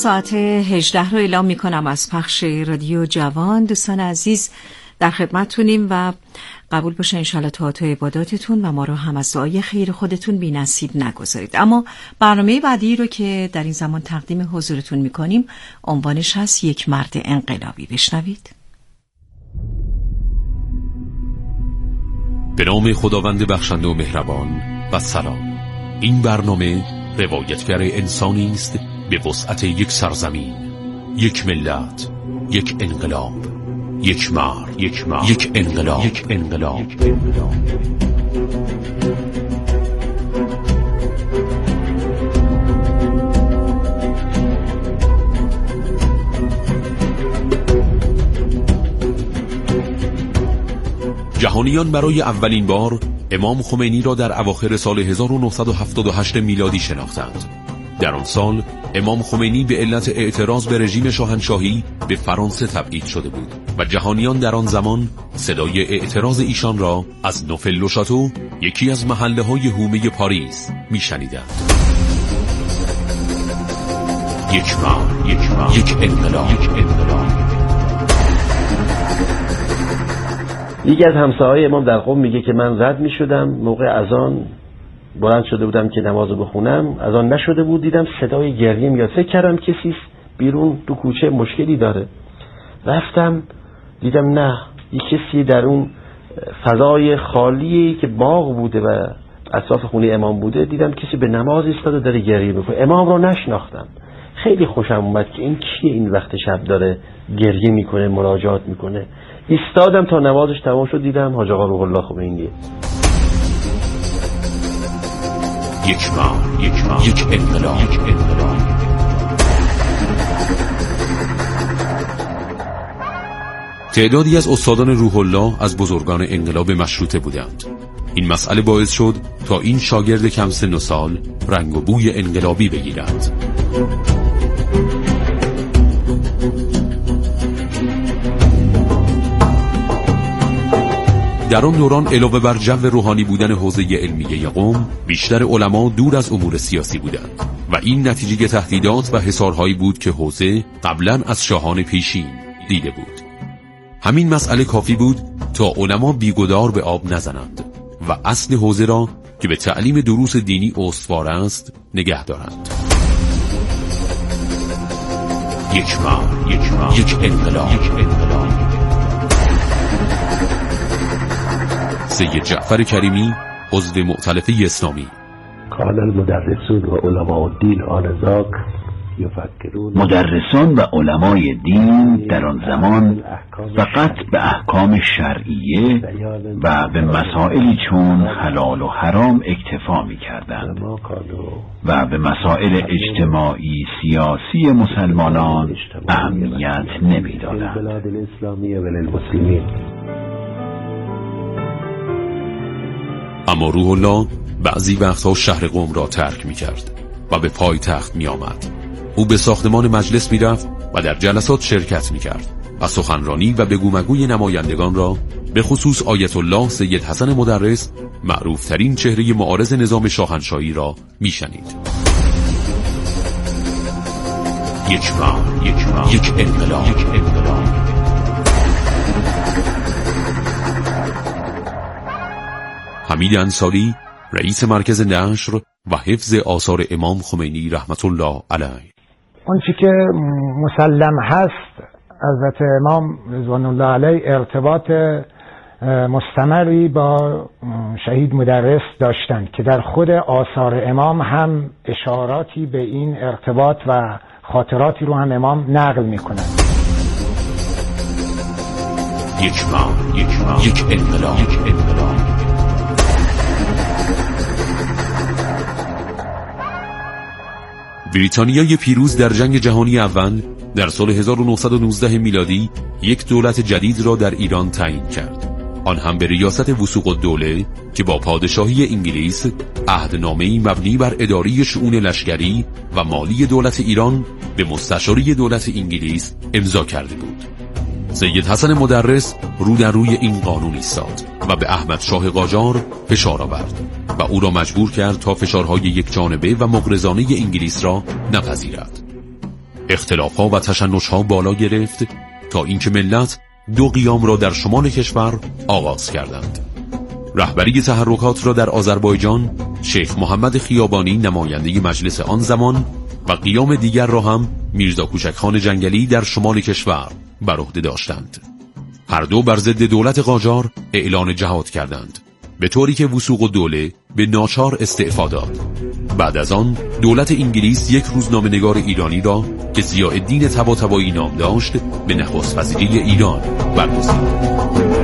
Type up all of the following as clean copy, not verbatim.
ساعت 18 رو اعلام می کنم از پخش رادیو جوان. دوستان عزیز در خدمتتونیم و قبول باشه انشالله طاعت و عباداتتون و ما رو هم از دعای خیر خودتون بی نصیب نگذارید. اما برنامه بعدی رو که در این زمان تقدیم حضورتون می کنیم عنوانش هست یک مرد انقلابی. بشنوید. به نام خداوند بخشنده و مهربان و سلام. این برنامه روایتگر انسانی است به وسعت یک سرزمین، یک ملت، یک انقلاب، یک مرد، یک انقلاب. جهانیان برای اولین بار امام خمینی را در اواخر سال 1978 میلادی شناختند. در آن سال امام خمینی به علت اعتراض به رژیم شاهنشاهی به فرانسه تبعید شده بود و جهانیان در آن زمان صدای اعتراض ایشان را از نوفل لو شاتو، یکی از محله‌های حومه پاریس، میشنیدند. یک مرد، یک انقلاب. یکی از همسایه‌های امام در قم میگه که من رد میشدم موقع اذان، بلند شده بودم که نمازو بخونم، اذان نشده بود، دیدم صدای گریه میاد، فکر کردم کسی بیرون تو کوچه مشکلی داره. رفتم دیدم نه، یک کسی در اون فضای خالی که باغ بوده و اطراف خونه امام بوده، دیدم کسی به نماز ایستاده داره گریه میکنه. امام رو نشناختم. خیلی خوشم اومد که این کیه این وقت شب داره گریه میکنه، مناجات میکنه. ایستادم تا نمازش تمام شد، دیدم حاج آقا روح الله خمینیه. یک انقلاب. تعدادی از استادان روح الله از بزرگان انقلاب مشروطه بودند. این مسئله باعث شد تا این شاگرد کم سن و سال رنگ و بوی انقلابی بگیرد. در آن دوران علاوه بر جو روحانی بودن حوزه علمیه قم، بیشتر علما دور از امور سیاسی بودند و این نتیجه تهدیدات و حصارهایی بود که حوزه قبلا از شاهان پیشین دیده بود. همین مسئله کافی بود تا علما بیگدار به آب نزنند و اصل حوزه را که به تعلیم دروس دینی استوار است نگه دارند. یک انقلاب. سید جعفر کریمی، عضو مؤتلفه اسلامی. کان المدرسون و علماء الدین آنذاک یفکرون. مدرسان و علمای دین در آن زمان فقط به احکام شرعیه و به مسائلی چون حلال و حرام اکتفا می‌کردند و به مسائل اجتماعی سیاسی مسلمانان اهمیت نمی‌دادند. اما روح الله بعضی وقتها شهر قم را ترک می کرد و به پایتخت می آمد. او به ساختمان مجلس می رفت و در جلسات شرکت می کرد و سخنرانی و بگو مگوی نمایندگان را به خصوص آیت الله سید حسن مدرس، معروف ترین چهره معارض نظام شاهنشاهی را می شنید. یک انقلاب. حمید انصاری، رئیس مرکز نشر و حفظ آثار امام خمینی رحمت الله علیه. آنچه که مسلم هست حضرت امام رضوان الله علیه ارتباط مستمری با شهید مدرس داشتند که در خود آثار امام هم اشاراتی به این ارتباط و خاطراتی رو هم امام نقل میکنند. یک انقلاب. بریتانیای پیروز در جنگ جهانی اول در سال 1919 میلادی یک دولت جدید را در ایران تعیین کرد، آن هم به ریاست وثوق الدوله که با پادشاهی انگلیس عهدنامه‌ای مبنی بر اداره شؤون لشکری و مالی دولت ایران به مستشاری دولت انگلیس امضا کرده بود. سید حسن مدرس رو در روی این قانون ایستاد و به احمد شاه قاجار فشار آورد و او را مجبور کرد تا فشارهای یک جانبه و مغرضانه انگلیس را نپذیرد. اختلاف‌ها و تشنج‌ها بالا گرفت تا اینکه ملت دو قیام را در شمال کشور آغاز کردند. رهبری تحرکات را در آذربایجان شیخ محمد خیابانی نماینده مجلس آن زمان و قیام دیگر را هم میرزا کوچکخان جنگلی در شمال کشور بر عهده داشتند. هر دو بر ضد دولت قاجار اعلان جهاد کردند، به طوری که وثوق‌الدوله به ناچار استعفا داد. بعد از آن دولت انگلیس یک روزنامه‌نگار ایرانی را که ضیاءالدین طباطبایی نام داشت به نخست وزیری ایران برگزید.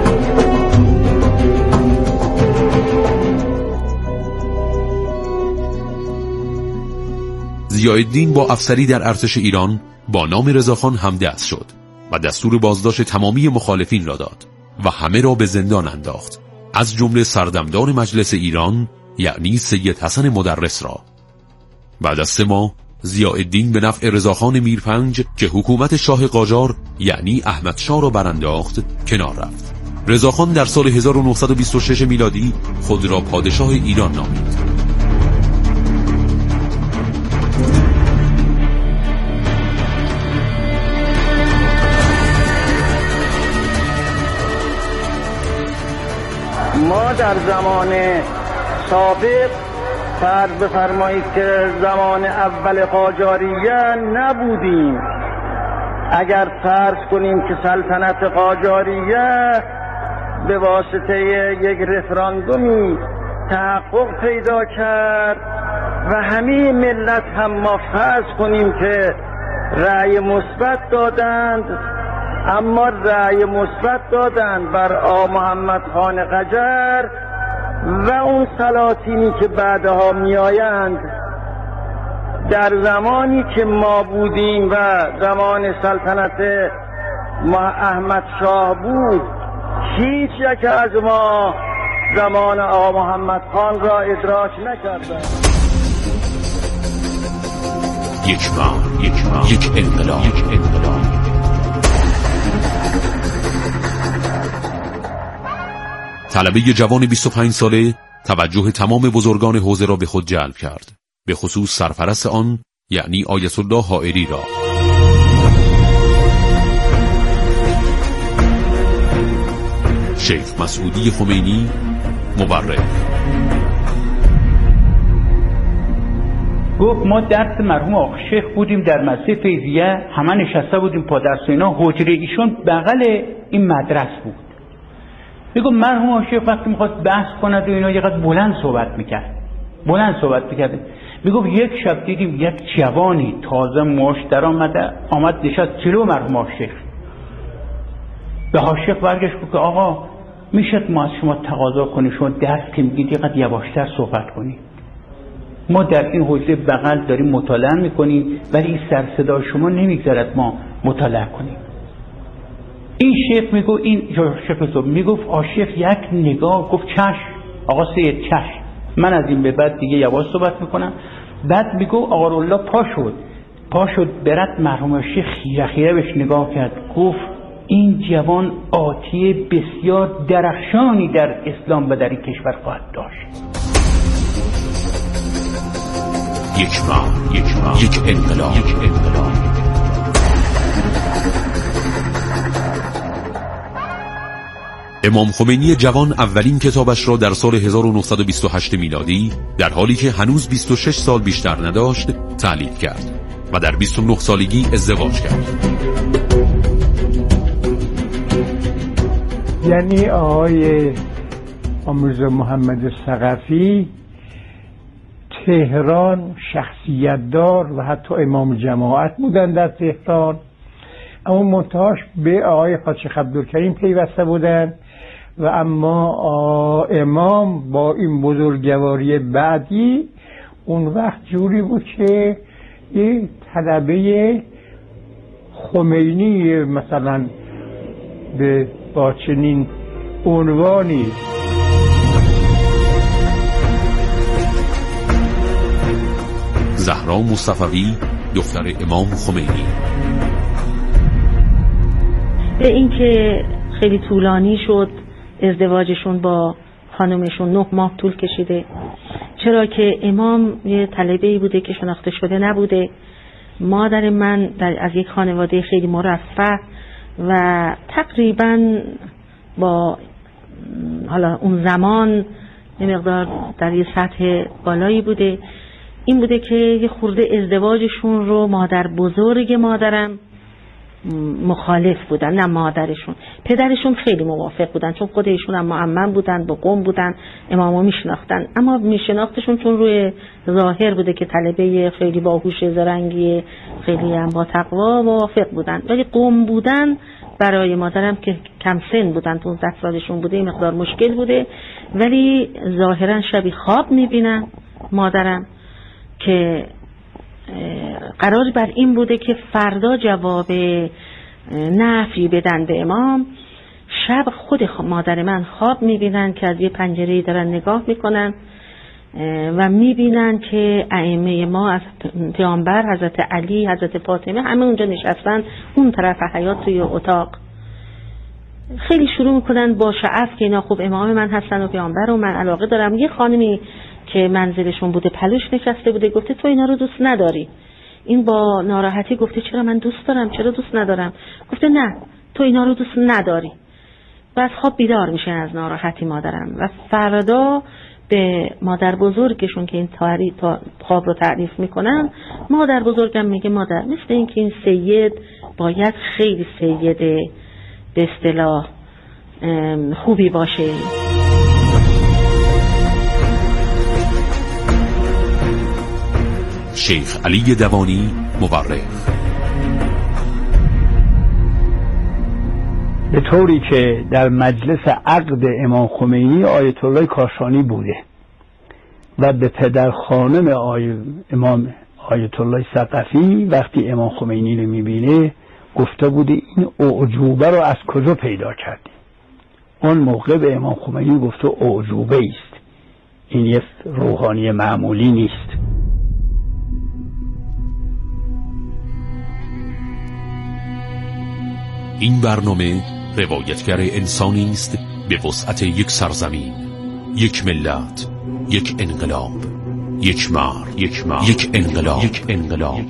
ضیاءالدین با افسری در ارتش ایران با نام رضاخان همدست شد و دستور بازداشت تمامی مخالفین را داد و همه را به زندان انداخت، از جمله سردمدار مجلس ایران یعنی سید حسن مدرس را. بعد از 3 ماه ضیاءالدین به نفع رضاخان میرپنج که حکومت شاه قاجار یعنی احمد شاه را برانداخت کنار رفت. رضاخان در سال 1926 میلادی خود را پادشاه ایران نامید. ما در زمان سابق فرض بفرمایید که زمان اول قاجاریه نبودیم. اگر فرض کنیم که سلطنت قاجاریه به واسطه یک رفراندومی تحقق پیدا کرد و همه ملت هم ما فرض کنیم که رأی مثبت دادند، اما رأی مثبت دادند بر آقا محمد خان قجر و اون سلاطینی که بعدها میآیند. در زمانی که ما بودیم و زمان سلطنت احمد شاه بود، هیچ یک از ما زمان آقا محمد خان را ادراک نکردند. یک انقلاب. طلبه جوان 25 ساله توجه تمام بزرگان حوزه را به خود جلب کرد، به خصوص سرپرست آن یعنی آیت الله حائری را. شیخ مسعودی خمینی مبرر گفت ما درس مرحوم آقا شیخ بودیم در مسجد فیضیه، همه نشسته بودیم پا درس و اینا، حجره ایشون بغل این مدرس بود. میگم مرحوم آقا شیخ وقتی میخواست بحث کند و اینا یه قدر بلند صحبت میکرد. میگم یک شب دیدیم یک جوانی تازه ماش در آمد نشست جلو مرحوم آقا شیخ. به آقا شیخ برگشت گفت که آقا میشه ما از شما تقاضا کنیم شما درس که میگید یه قدر یواشتر صحبت کنید. ما در این حوزه بغل داریم مطالعه میکنیم ولی این سر صدا شما نمیگذارد ما مطالعه کنیم. این شیخ میگو این شیخ میگفت آشیخ یک نگاه، گفت چشم آقا سید چشم، من از این به بعد دیگه یواش صحبت میکنم. بعد میگو آقا رولا پا شد برد مرحوم شیخ خیره بهش نگاه کرد، گفت این جوان آتیه بسیار درخشانی در اسلام و در این کشور خواهد داشت. یک انقلاب. امام خمینی جوان اولین کتابش را در سال 1928 میلادی در حالی که هنوز 26 سال بیشتر نداشت تألیف کرد و در 29 سالگی ازدواج کرد. یعنی آقای میرزا محمد ثقفی تهران شخصیت دار و حتی امام جماعت بودن در تهران، اما منتهاش به آقای حاج عبدالکریم پیوسته بودن و اما امام با این بزرگواری بعدی اون وقت جوری بود که یه طلبه خمینی مثلا با چنین عنوانی. زهرا مصطفی دختر امام خمینی. به اینکه خیلی طولانی شد ازدواجشون با خانمشون، 9 ماه طول کشیده، چرا که امام یه طلبه‌ای بوده که شناخته شده نبوده مادر من از یک خانواده خیلی مرفه و تقریبا با حالا اون زمان یه مقدار در یه سطح بالایی بوده، این بوده که یه خورده ازدواجشون رو مادر بزرگ مادرم مخالف بودن، نه مادرشون. پدرشون خیلی موافق بودن چون خود ایشون هم معمم بودن، با قوم بودن، امامو میشناختن، اما میشناختشون چون روی ظاهر بوده که طلبه خیلی باهوش زرنگی، خیلی هم با تقوا موافق بودن، ولی قوم بودن برای مادرم که کم سن بودن، 15 سالشون بوده، این مقدار مشکل بوده. ولی ظاهرا شبی خواب میبینن مادرم که قرار بر این بوده که فردا جواب نفی بدن به امام. شب خود مادر من خواب میبینن که از یه پنجره‌ای دارن نگاه میکنن و میبینن که ائمه ما از پیامبر، حضرت علی، حضرت فاطمه، همه اونجا نشستن اون طرف حیاط توی اتاق. خیلی شروع میکنن با شعف که اینا خوب امام من هستن و پیامبر و من علاقه دارم. یه خانمی که منزلشون بوده پلوش نشسته بوده، گفته تو اینا رو دوست نداری؟ این با ناراحتی گفته چرا من دوست دارم، چرا دوست ندارم؟ گفته نه تو اینا رو دوست نداری. و از خواب بیدار میشه از ناراحتی مادرم و فردا به مادر بزرگشون که این خواب رو تعریف میکنن، مادر بزرگم میگه مادر مثل این که این سید باید خیلی سید به اصطلاح خوبی باشه. شیخ علی دوانی مورخ. به طوری که در مجلس عقد امام خمینی آیت الله کاشانی بوده و به پدر خانم امام آیت الله ثقفی وقتی امام خمینی رو میبینه گفته بوده این اعجوبه رو از کجا پیدا کردی؟ اون موقع به امام خمینی گفته اعجوبه است، این یه روحانی معمولی نیست. این برنامه روایتگر انسانی است به وسعت یک سرزمین، یک ملت، یک انقلاب، یک مرد، یک انقلاب.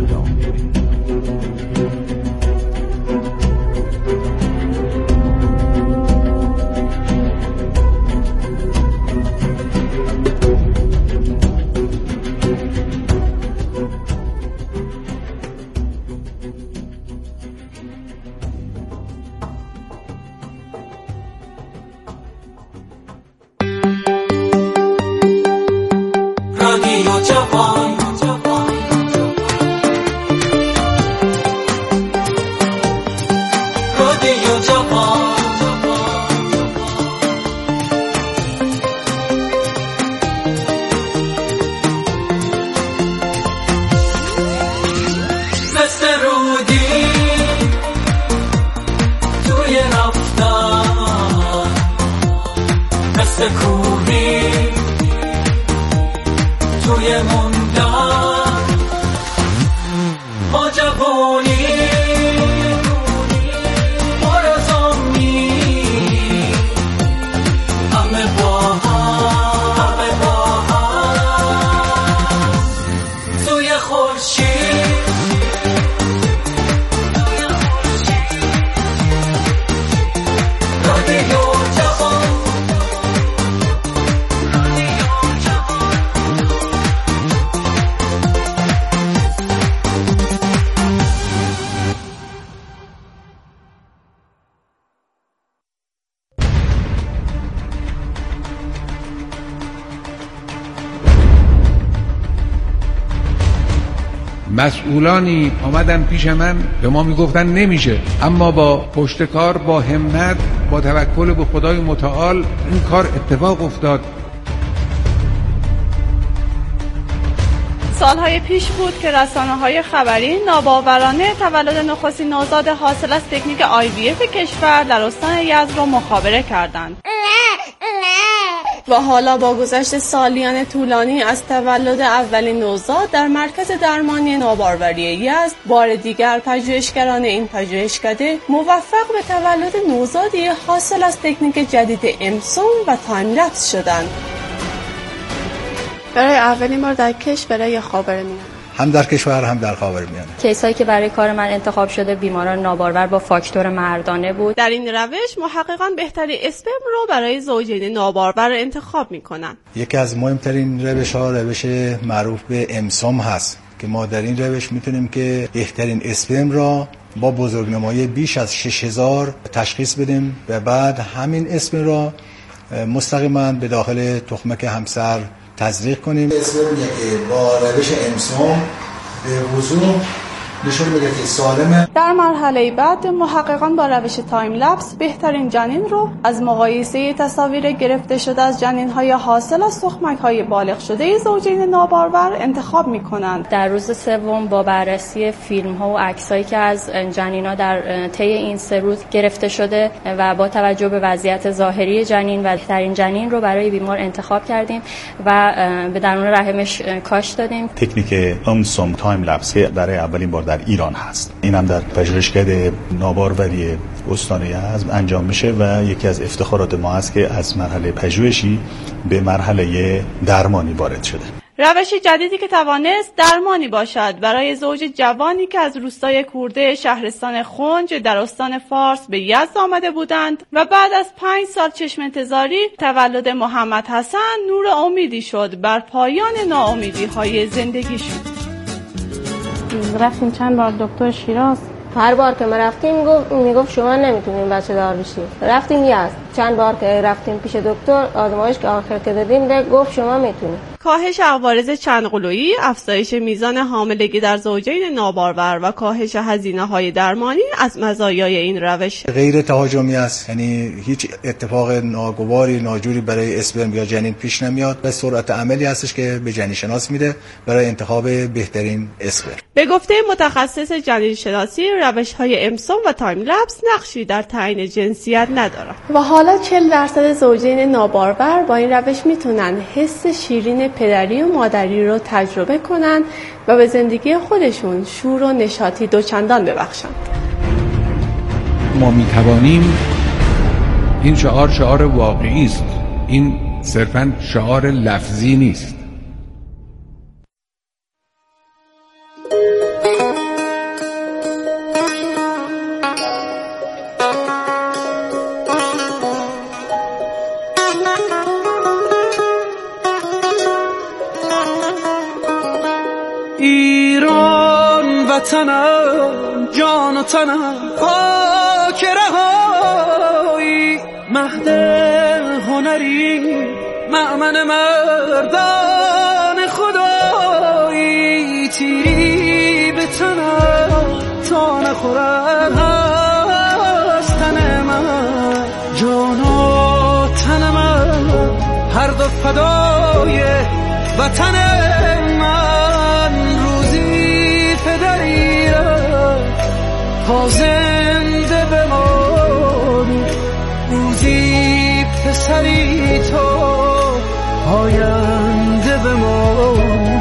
مسئولانی آمدن پیش من به ما میگفتن نمیشه، اما با پشتکار، با همت، با توکل به خدای متعال این کار اتفاق افتاد. سالهای پیش بود که رسانه‌های خبری ناباورانه تولد نخستین نوزاد حاصل از تکنیک IVF کشور در استان یزد را مخابره کردند. و حالا با گذشت سالیان طولانی از تولد اولین نوزاد در مرکز درمانی ناباروری یزد، بار دیگر پژوهشگران این پژوهشکده موفق به تولد نوزادی حاصل از تکنیک جدید امسون و تایم لپس شدند. برای اولین بار در کشور یه خبر می‌دم. هم در کشور هم در خاورمیانه. کیسایی که برای کار من انتخاب شده بیماران نابارور با فاکتور مردانه بود. در این روش محققان بهترین اسپرم رو برای زوجین نابارور انتخاب میکنن. یکی از مهمترین روش‌ها روش معروف به امسوم هست که ما در این روش میتونیم که بهترین اسپرم را با بزرگنمایی بیش از 6000 تشخیص بدیم و بعد همین اسپرم را مستقیما به داخل تخمک همسر تزریق کنیم. اسپرمی که با روش امسوم به وضوح نشون میده که سالمه. در مرحله بعد محققان با روش تایم لپس بهترین جنین رو از مقایسه تصاویر گرفته شده از جنین‌های حاصل از تخمک‌های بالغ شده زوجین نابارور انتخاب می‌کنند. در روز سوم با بررسی فیلم‌ها و عکسایی که از جنین‌ها در طی این 3 روز گرفته شده و با توجه به وضعیت ظاهری جنین و بهترین جنین رو برای بیمار انتخاب کردیم و به درون رحمش کاش دادیم. تکنیک امسوم تایم لپس برای اولین بار در ایران هست. این هم در پژوهشکده ناباروری استان یزد انجام میشه و یکی از افتخارات ما است که از مرحله پژوهشی به مرحله درمانی وارد شده. روش جدیدی که توانست درمانی باشد برای زوج جوانی که از روستای کورده شهرستان خنج در استان فارس به یزد آمده بودند و بعد از 5 سال چشم انتظاری تولد محمد حسن نور امیدی شد بر پایان ناامیدی‌های زندگیشون. رفتیم چند بار دکتر شیراز، هر بار که ما رفتیم میگفت شما نمیتونین بچه دار بشید. رفتیم یزد، چند بار که رفتیم پیش دکتر آزمایش که آخر که دادیم گفت شما میتونید. کاهش عوارض چندقلویی، افزایش میزان حاملگی در زوجین نابارور و کاهش هزینه‌های درمانی از مزایای این روش. غیر تهاجمی است، یعنی هیچ اتفاق ناگواری ناجوری برای اسپرم یا جنین پیش نمیاد و سرعت عملی هستش که به جنین شناس میده برای انتخاب بهترین اسپرم. به گفته متخصص جنین شناسی، روش‌های امسوم و تایم لپس نقشی در تعیین جنسیت ندارند. و حالا 40% زوجین نابارور با این روش میتونن حس شیرین پدری و مادری رو تجربه کنن و به زندگی خودشون شور و نشاطی دوچندان ببخشند. ما میتوانیم، این شعار واقعی است، این صرفاً شعار لفظی نیست. ایران وطنم، جان و تنم، خاک رهایی، مهد هنری، مأمن مردان خدایی، تیری به تنم تا نخورد از تن من، جان و تن من هر دو فدای وطن من. روزی پدری تا زنده بمانی، روزی پسری تو آینده بمانی.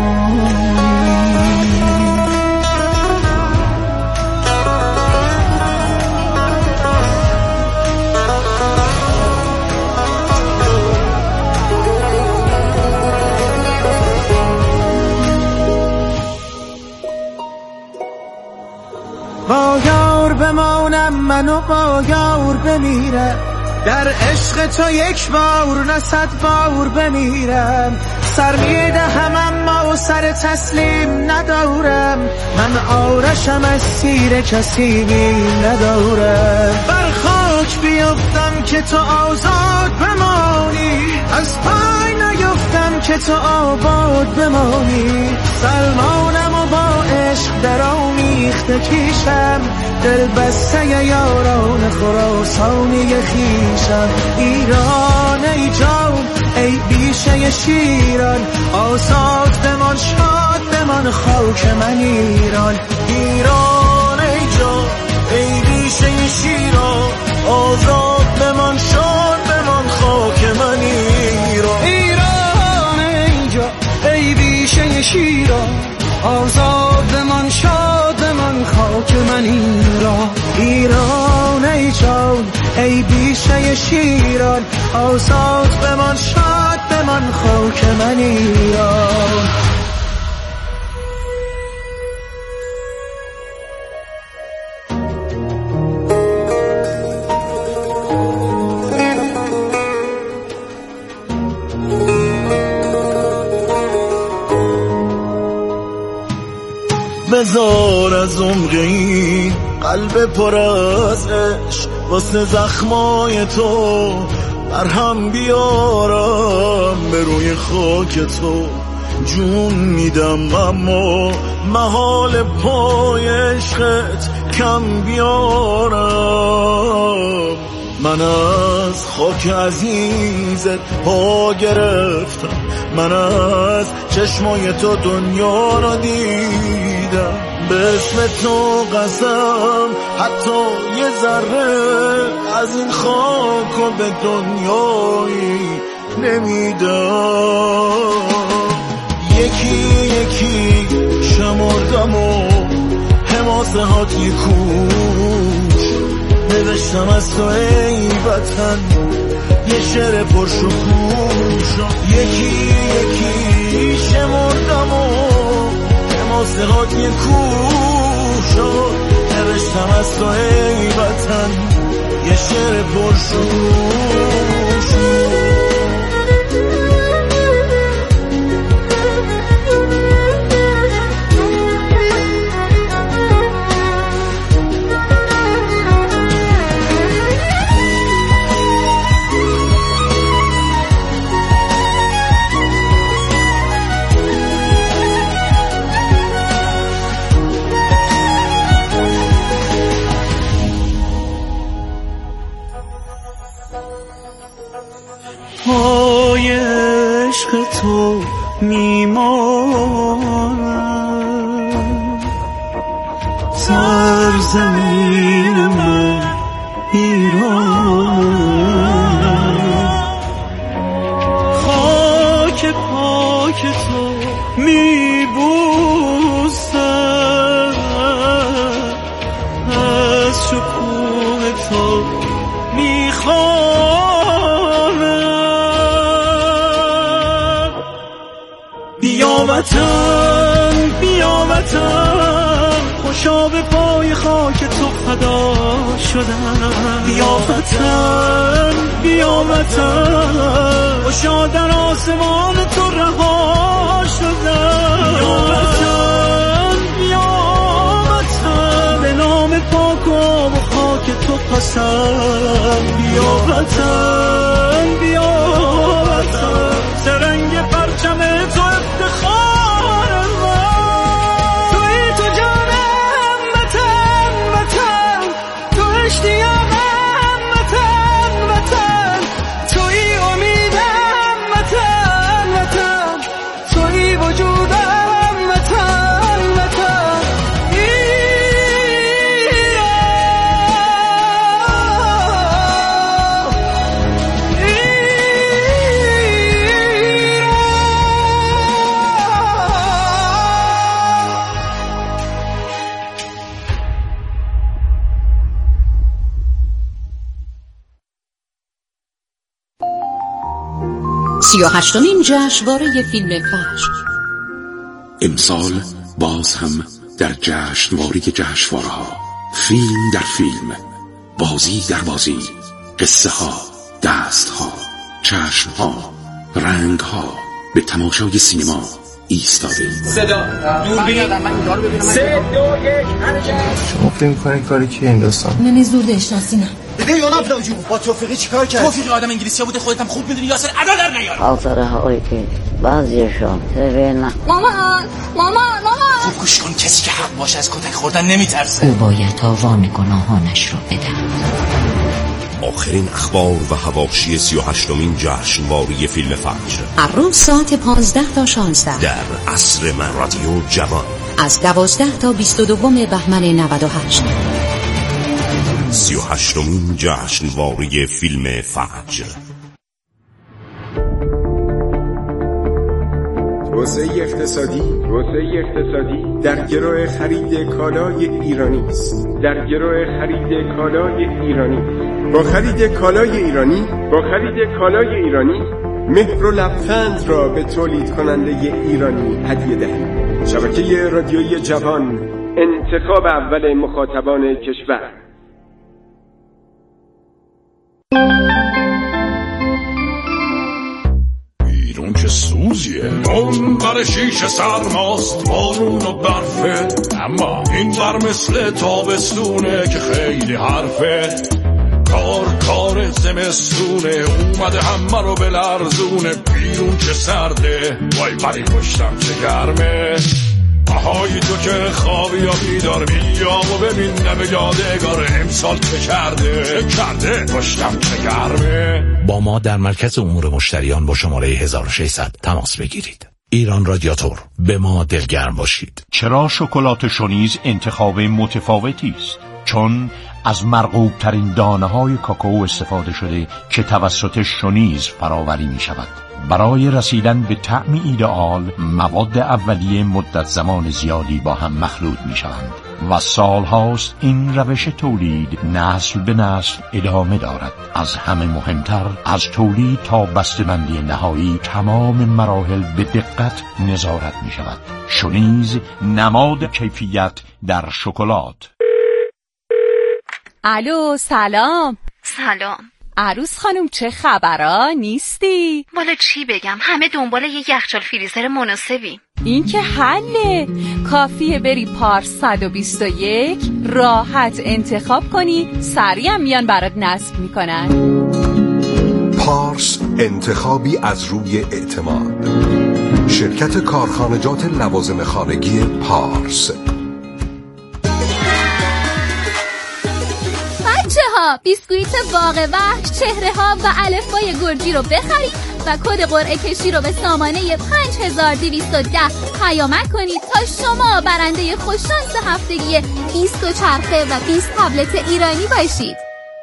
با یار بمانم من و با یار بمیرم، در عشق تو یک بار نه 100 بار بمیرم. سر میدهم اما سر تسلیم ندارم، من آرشم از سیر کسی ندارم. بر خاک بیفتم که تو آزاد بمانی، از پای نیفتم که تو آباد بمانی. سلمانم و با عشق در آمیخته کیشم، دل بسته یاران خراسانی خیشم. ایران ای جان ای بیشه شیران، آزاد بمان شاد بمان خاک من ایران. ایران ای جان ای بیشه شیران، آزاد بمان شاد بمان خاک من ایران. ایران ای جان ای بیشه شیران، آزاد بمان شاد بمان خاک من ایران. ایران ای جان ای بیشه شیران، آزاد بمان شاد بمان خاک من ایران. بذار از عمق این قلب پر از عشق واسه زخمای تو مرهم بیارم به روی خاک تو. جون میدم اما محال پای عشقت کم بیارم. من از خاک عزیزت پا گرفتم، من از چشمای تو دنیا را دیدم. به اسم تو قسم حتی یه ذره از این خاک و به دنیایی نمیدم. یکی یکی شمردم و حماسه هات یکوش نوشتم از تو ای وطن یه شعر پرشکوش. یکی یکی شمردم و حماسه هات یکوش نوشتم از تو ای وطن یه شعر پرشکوش. پای عشق تو میمانم، سرزمین من ایرانم. خاک پاک تو میبوسم، از شکوه تو میخوام. بیا وطن بیا وطن خوشا به پای خاک تو فدا شدم. بیا وطن بیا وطن خوشا در آسمان تو رها شدم. بیا وطن بیا وطن به نام پاک و خاک تو قسم. بیا وطن بیا وطن سرنگ پرچم تو افتخار من. توی تو جانم وطن وطن، تو اشتیاقم وطن وطن، توی امیدم وطن وطن، توی وجودم وطن وطن. سی-و-هشتمین جشنواره فیلم فجر. امسال باز هم در جشنواره جشنواره‌ها، فیلم در فیلم، بازی در بازی، قصه ها، دست ها، چشم ها، رنگ ها به تماشای سینما ایستاده. صدا دوربین 3 2 1 حرکت. شما فکر می‌کنید کاری کیه این داستان؟ من زود اشناسینم. دیگه یادم افتاد جون با توفیقی چیکار کرد؟ توفیق آدم انگلیسی بوده، خودت هم خوب میدونی یاسر ادا در نیار. خاطره هایی که بعضیشون نه. مامان خوب گوش کن، کسی که حق باشه از کتک خوردن نمیترسه. او باید تاوان گناهانش رو بدهد. آخرین اخبار و حواشی 38مین جشنواره فیلم فجر هر روز ساعت 15 تا 16 در عصر من رادیو جوان از 12 تا 22 بهمن 98. 38مین جشنواره فیلم فجر. توسعه اقتصادی در گرو خرید کالای ایرانی است. با خرید کالای ایرانی مهر و لبخند را به تولید کننده ایرانی هدیه دهید. شبکه رادیویی جوان، انتخاب اول مخاطبان کشور. بیرون که سوزیه، بر شیشه سرماست بارون و برفه، اما این بر مثل تابستونه که خیلی حرفه. کار زمستونه اومده همه رو بلرزونه، بیرون چه سرده وای ولی پشتم چه گرمه. آهای تو که خوابی یا بیدار، بیا و ببین نم یادگار امسال چه کرده پشتم چه گرمه. با ما در مرکز امور مشتریان با شماره 1600 تماس بگیرید. ایران رادیاتور، به ما دلگرم باشید. چرا شکلات شونیز انتخاب متفاوتی است؟ چون از مرغوب ترین دانه های کاکائو استفاده شده که توسط شونیز فراوری می شود. برای رسیدن به طعم ایدئال، مواد اولیه مدت زمان زیادی با هم مخلوط می شوند و سالهاست این روش تولید نسل به نسل ادامه دارد. از همه مهمتر، از تولید تا بسته‌بندی نهایی تمام مراحل به دقت نظارت می شود. شونیز، نماد کیفیت در شکلات. الو، سلام. عروس خانم چه خبرها؟ نیستی؟ والا چی بگم، همه دنبال یه یخچال فریزر مناسبی. این که حله، کافیه بری پارس 121 راحت انتخاب کنی، سریع میان برات نصب میکنن. پارس، انتخابی از روی اعتماد. شرکت کارخانجات لوازم خانگی پارس. بچه‌ها، بیسکویت باغ وحش، چهره‌ها و الفبای گرجی رو بخرید و کد قرعه کشی رو به سامانه 5210 پیامک کنید تا شما برنده خوششانس هفتگی 20 چرخه و 20 تبلت ایرانی باشید.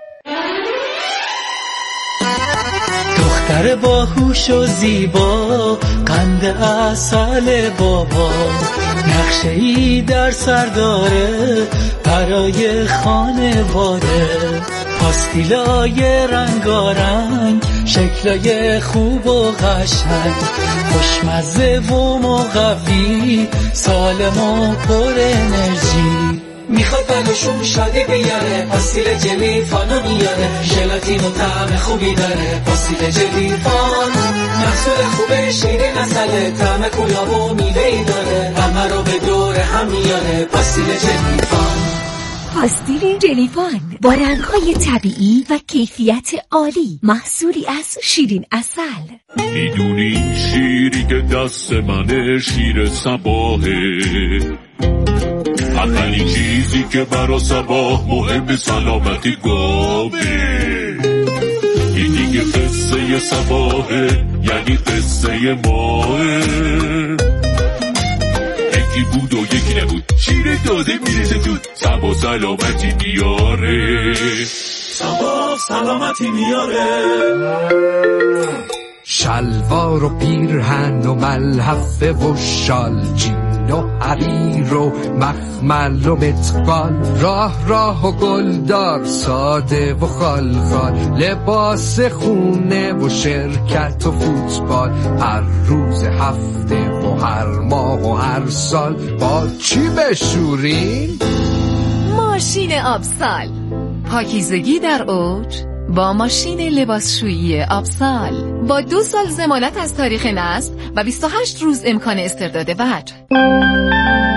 دختر باهوش و زیبا، قند عسل بابا، نقشه‌ای در سر داره برای خانواده. پاستیلای رنگارنگ، شکلای خوب و قشنگ، خوشمزه و مقوی، سالم و پر انرژی. میخواد بلوشون شادی بیاره، پاستیل جلیفانو میاره، ژلاتین و طعم خوبی داره. پاستیل جلیفان محصول خوبه، شیرین عسله، طعم گلاب و میوه‌ای داره، همه رو به دور هم میاره. پاستیل جلیفان. پاستیل جلیفان با رنگ‌های طبیعی و کیفیت عالی، محصولی از شیرین عسل. میدونی شیری که دست منه شیر صباحه، اولین چیزی که برا صباح مهم سلامتی گابه. این دیگه قصه صباحه، یعنی قصه ماه. یکی بود و یکی نبود، شیر داده میرسه زود، صبا سلامتی میاره، صبا سلامتی میاره. شلوار و پیرهن و ملحفه و شال، جین و حریر و مخمل و متقال، راه و گلدار، ساده و خالخال، لباس خونه و شرکت و فوتبال، هر روز هفته و هر ماه و هر سال با چی بشورین؟ ماشین آبسال، پاکیزگی در اوج با ماشین لباسشویی آبسال، با 2 سال ضمانت از تاریخ نصب و 28 روز امکان استرداد وجه.